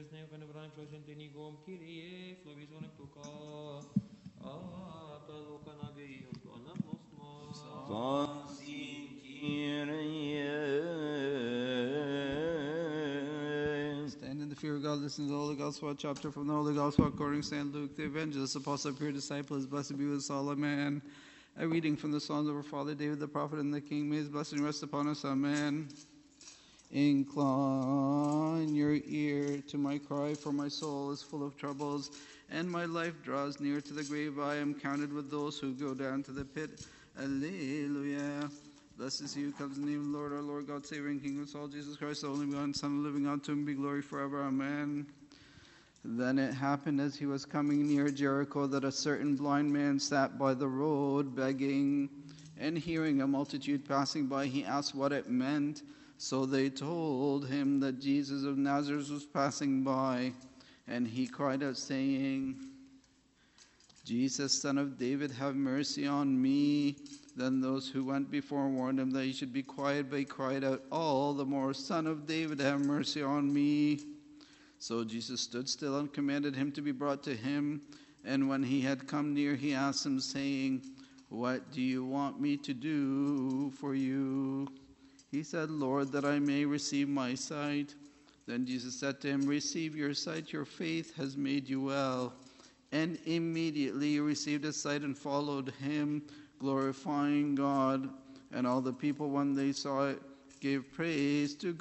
neo can brani prosen tenigom Kyrie Flavison Tuka Ata Lokanagi to Anapnosma Stand in the fear of God, listen to the Holy Gospel chapter from the Holy Gospel according to St. Luke, the evangelist, apostle, pure disciple, his blessed be with all, amen. A reading from the Psalms of our Father David the prophet and the King, may his blessing rest upon us, amen. Incline your ear to my cry, for my soul is full of troubles, and my life draws near to the grave. I am counted with those who go down to the pit. Alleluia. Blessed is he who comes in the name of the Lord, our Lord, God, Savior, and King of us all, Jesus Christ, the only begotten Son, of the living God, to him be glory forever. Amen. Then it happened as he was coming near Jericho that a certain blind man sat by the road begging, and hearing a multitude passing by, he asked what it meant. So they told him that Jesus of Nazareth was passing by, and he cried out, saying, Jesus, Son of David, have mercy on me. Then those who went before warned him that he should be quiet, but he cried out all the more, Son of David, have mercy on me. So Jesus stood still and commanded him to be brought to him. And when he had come near, he asked him, saying, what do you want me to do for you? He said, Lord, that I may receive my sight. Then Jesus said to him, receive your sight, your faith has made you well. And immediately he received his sight and followed him, glorifying God. And all the people, when they saw it, gave praise to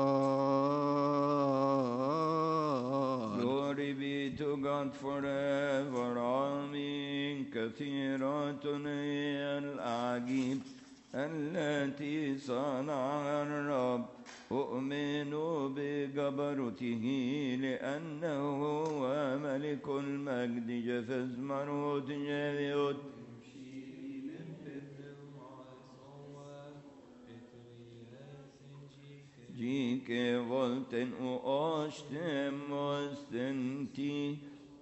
God. Glory be to God forever. Amen. كثيرة الأعاجيب التي صنع الرب أؤمن بجبروته لأنه هو ملك المجد جفز مرود جليود جيك volten أشتم واستنتي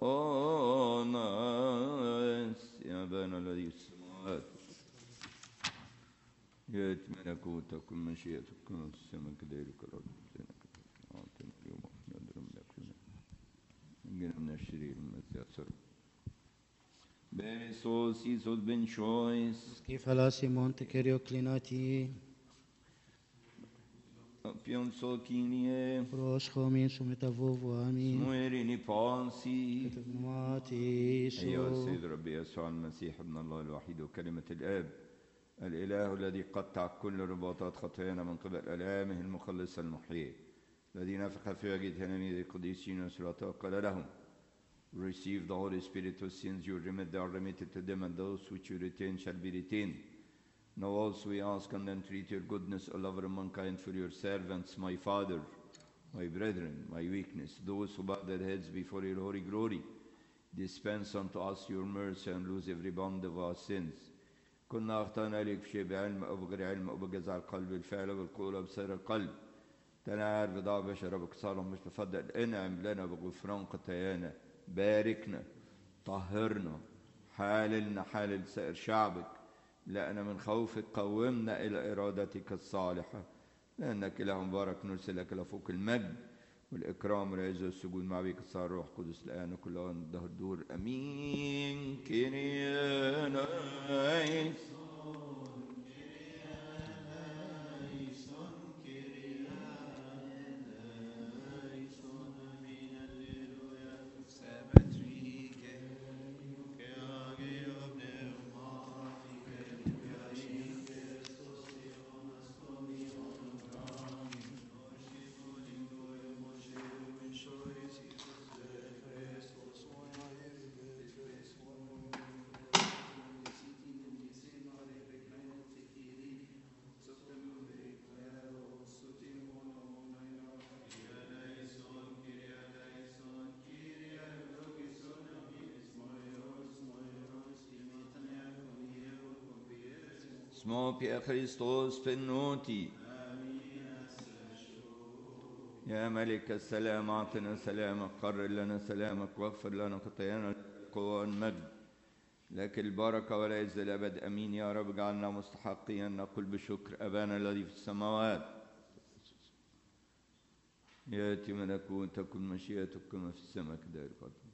أوناس يا أبانا الذي في السماوات يأت ملكوتك كل مشيئتك كما في السماء كذلك الأرض أعطنا اليوم نقدر ملكنا نجينا من الشرير من السر بيسوس يسوس بن شويس كيف لا سيمون تكريو كليناتي Pionso kinie, روش خومين سمتافوف وامين سمويريني بانسي تبنواتي أيها سو السيد ربي يسوع المسيح ابن الله الوحيد وكلمة الآب الإله الذي قطع كل رباطات خطايانا من قبل آلامه المخلص المحيي الذي نفخ في وجه تلاميذ القديسين وسلطاء قال لهم receive the Holy Spirit whose sins you remit they are remitted to them and those which you retain shall be retained. Now also we ask and entreat your goodness, O lover of mankind, for your servants, my Father, my brethren, my weakness, those who bow their heads before your holy glory. Dispense unto us your mercy and lose every bond of our sins. كنا أخطأنا إليك في شيء بعلم أو بغير علم أو بجزع القلب بالفعل والقول وبسر القلب. تنعر بضاع بشر بكسارهم مش تفضل انعم لنا بغفران خطايانا باركنا طهرنا حاللنا حالل سائر شعبك لأن من خوفك قومنا إلى إرادتك الصالحة لأنك إله مبارك نرسل لك لفوق المجد والإكرام والعز والسجود مع بك صار روح قدس الآن وكل آن ظهر الدور أمين كريانا اسمه بيا خريستوس فنوتي يا ملك السلام أعطنا سلامك قرر لنا سلامك واغفر لنا خطايانا القوة والمجد لك البركة والعز الأبد أمين يا رب اجعلنا مستحقين أن نقول بشكر أبانا الذي في السماوات يأتي ملكوتك تكن مشيئتك كما في السماء كذلك على الأرض.